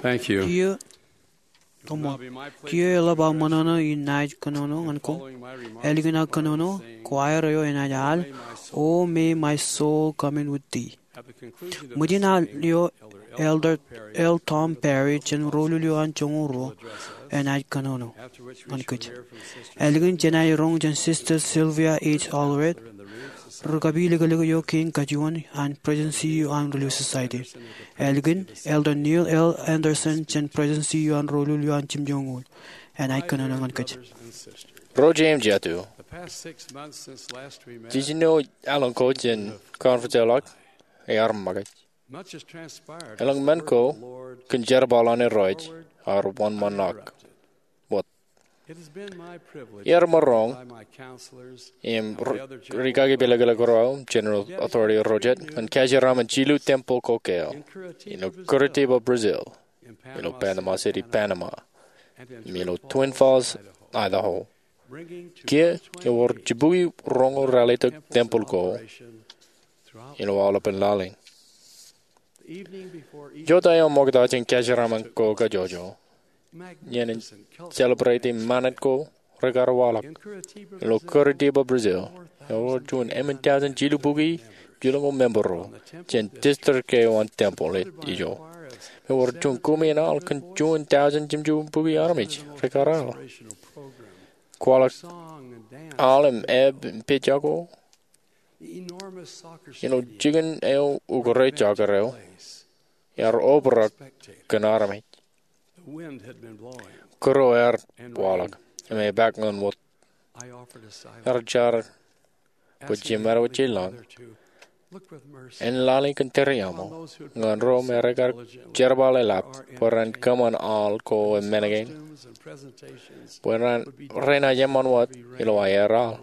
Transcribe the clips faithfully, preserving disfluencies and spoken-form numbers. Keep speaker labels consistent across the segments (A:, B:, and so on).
A: Thank you.
B: Kia Tomo Kia Laba Monono Unite Konono Uncle Eligana Konono Choir Enajal Oh may my soul come in with thee. Mudina Leo Elder El Tom Perry Chen Rolulio and Chongoro and I Konono Unkut Elegant Jenai Rong and sister Sylvia H. Allred Rugabili Galigo King Kajuan and Presidency on Religious Society. Elgin, Elder Neil L. Anderson, Chen Presidency on Rolulio and Chim Jong and I Konono Unkut.
C: Roger M. Jatu. Did you know Alan Coach and Conference Elok? Arm Magat. Elang Menko, Kunjerbal on a Roig, or one man knock. What? Yarma wrong. Im Rigagi Belagagoro, General Authority of Roget, and Kajaram and Chilu Temple Coquel, in Curitiba, Brazil, in Panama City, Panama, Milo Twin Falls, Idaho. Kia, you were Jibui Rongo related Temple Go, in all up in Laling. Jotayo Mogdach and Kajaraman Koga Jojo. Yen celebrating Manatko, Regarawala, Lo Curitiba, Brazil. Or June Emmentown Jilubugi, Julongo Membro, Jen District K one Temple at Ijo. Or June Kumi and all can June thousand Jimju Bugi Armich, Regaral. Kuala Alam Eb and Pijago. You know, Jigan El Ugore Jagarel. Yar Obra Ganarami. Kuro er Wallach. I may back on what Arjar with Jimaro Chilon. En Lali Conteriamo. Ngan Rome Regar Jerbal Elap. For an common all co and menagain. When Rena Yaman what Iloayera.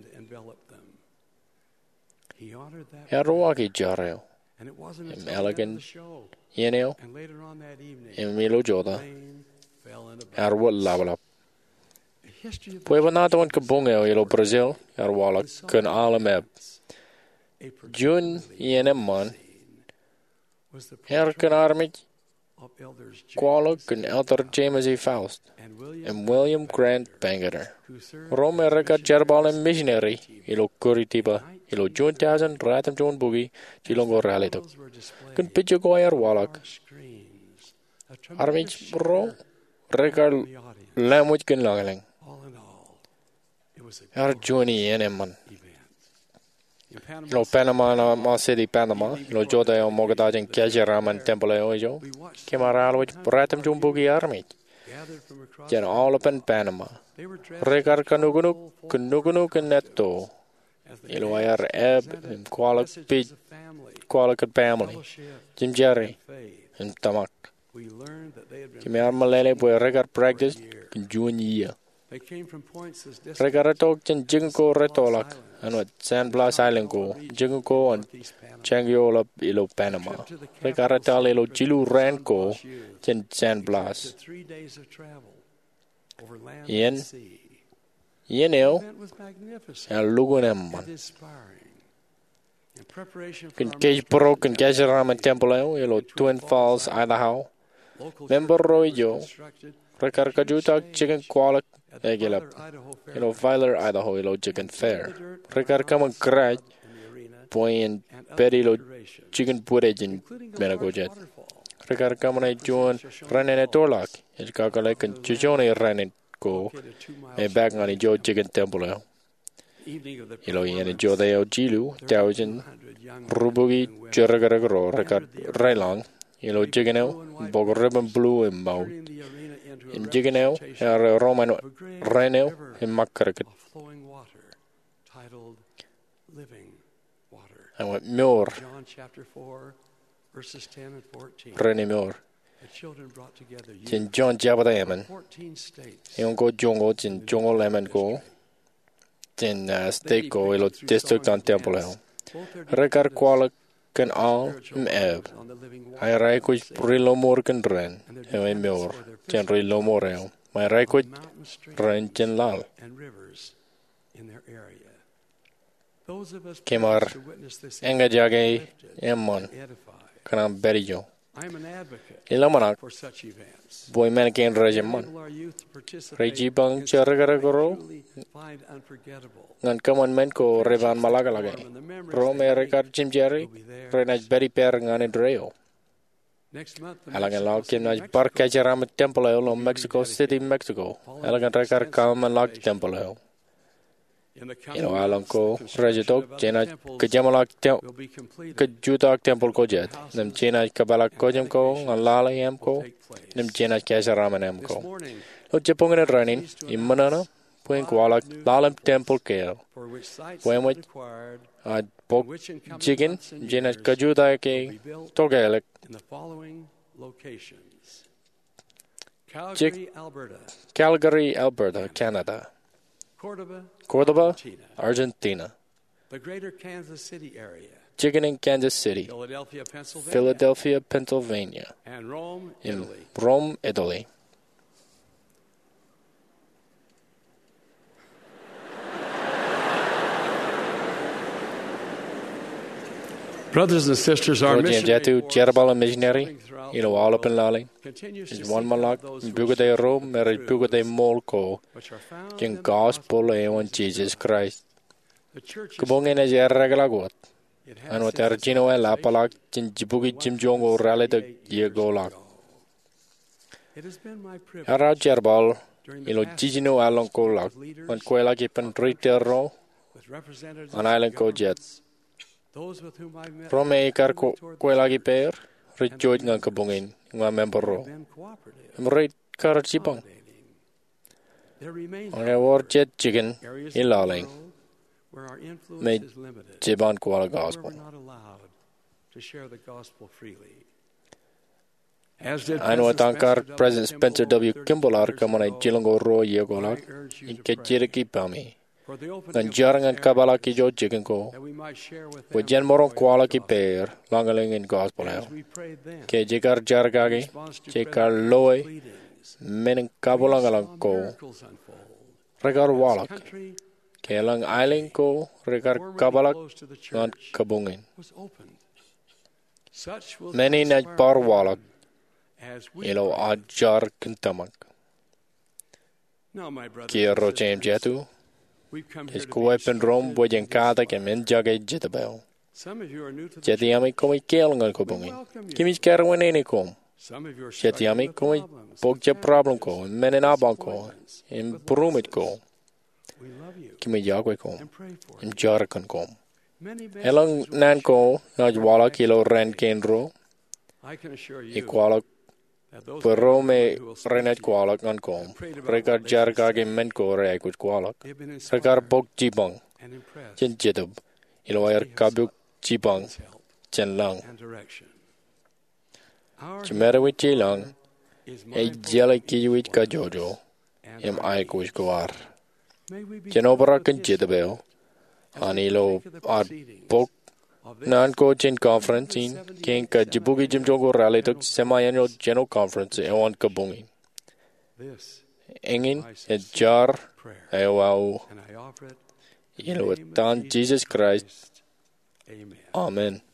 C: Erwaki Jarrell. Im elegant Yenio. Im Milo Joda. Erwat Lavalap. Pueva nada one Kabungo, Yellow Brazil, Erwala, Kun Alameb. June Yeneman. Erkan Armich. Qualok and Elder James E. Faust. And William Grant Bangeter. Rome Erika Jerbal and Missionary, Yellow Curitiba. Ilo June thousand, Ratam John Boogie, Chilongo Ralito. Kun Pichugoyer Wallach. Armich Bro, Regal Lamwich Kin Langaling. Ar Juni Eneman. Ilo Panama, Ma City, Panama, Ilo Jota, Mogadaj and Kajaram and Temple Ojo. Kimaral with Ratam John Boogie Army. Jen all up in Panama. Regar Kanugunu, Kunugunu Neto. Iloyar Eb and Qualak Pig, Qualak family, Jim Jerry, and Tamak. Kimar Malele boy regar practice, June year. Regaratok and Jingo Retolak, and what San Blas Island go, Jingo and Changiola Ilo Panama. Regaratal Ilo Chilu Ranco, Jen San Blas. Yen. Yeneo, and Lugunam. Can Cage Broke and Gajaram and Temple, Yellow Twin Falls, Idaho. Member Royo, Recarcajuta, Chicken Qualak, Egilap, Yellow Filer, Idaho, Yellow Chicken Fair. Recarcam Craj, Boy and Pedilo Chicken Puddage in Menagojet. Recarcam and John ran in a Torlak, and Kakalek and Chichone ran in. Go a back on a Joe Chicken Temple. Ilo yen Joe de Jilu, Thousand, Rubugi, Jeragaro, Record Railong, Ilo Jiganel, Bog Ribbon Blue and Mouth. In Jiganel, a Roman Renel in Macaracat. I went more. Renny Moore. Jin John Jabba Yaman. Yongo Jongo, Jin Jongo Lemon go. Jin Steko, Ilo District on Temple. Regar Qualak can all Eb. I rake with Rilo Morgan Ren, and I more. Jen Rilo Morel. My rake with Ren Jen Lal. Kemar Engajage Emmon. Kanam Berijo. Ilang manak, boy man ken regimen. Reji bang charagara goro, ngan kaman men ko revan malaga lagay. Rome rekat Jim Jerry, renaj beri per ngan edreo. Alangan lau kim naj bar kajaram temple eo lo Mexico City, Mexico. Alangan rekar kaman lag temple eo. Ino alang ko rejitok jenaj kejamalak tem kejutak temple ko jet. Nem jenaj kabalak ko jem ko ngan lalay em ko. Nem jenaj kajaram em ko. Lo jepongin ranin immanana puing kualak lalam temple keo. Puing mo ad pok jigen jenaj kajuta ke togelek.
A: In the following locations:
C: Calgary, Alberta, Calgary, Alberta, Canada.
A: Cordoba,
C: Cordoba,
A: Argentina.
C: Argentina.
A: The Greater Kansas City area.
C: Chicken in Kansas City.
A: Philadelphia, Pennsylvania.
C: Philadelphia, Pennsylvania.
A: And Rome,
C: in
A: Italy.
C: Rome, Italy.
A: Brothers and sisters, our missionary
C: Jerbala missionary, you know, all up in Lali. Is one malak, Bugade Rome, married Bugade Molko, in gospel on Jesus Christ. Kubongin is a regular god. And what Argino and Lapalak, in Jibugi Jim Jong or Rally the Yegolak. Ara Jerbal, you know, Gigino Alon Kolak, when Quelaki Pentriter an island called Jets. Rome kar ko lagi per rejoice ngan kabungin ngan member ro. Mreit kar cipang. Ang war jet chicken ilaling. May jiban ko ala gospel. I know tankar President Spencer W. Kimball ar kamanay jilango ro yegolak. Inke jiriki pami. Ngan jarangan kabala ki jo chicken ko. Wajan morong kuala ki per langaling in gospel hell. Ke jikar jargagi, jikar loy, mening kabulangalang ko. Regar walak. Ke lang ailing ko, regar kabalak, ngan kabungin. Many naj par walak, ilo ajar kintamak. Kia ro chem jatu. His co-weapon Rome wajan kada ke men jagay jitabel. Jati ami komi kelangan ko bungin. Kimi karawan ini kom. Jati ami komi pogja problem ko, menen abang ko, im perumit ko. Kimi jagwe ko, im jarakan ko. Elang nan ko najwala kilo ren kenro. Ikwala Perome renet kualak ngan kom. Rekar jargage men ko reakut kualak. Rekar bok jibang. Jen jetub. Iloyar kabuk jibang. Jen lang. Chimerawit jilang. E jala kiwit ka jojo. Em aikush kuar. Jen obarakan jetubel. Anilo ad bok Nan ko chen conference in king ka jibugi jimjongo rally tok semi-annual general conference e on kabungi. Engin e jar e wau ilo tan Jesus Christ. Amen.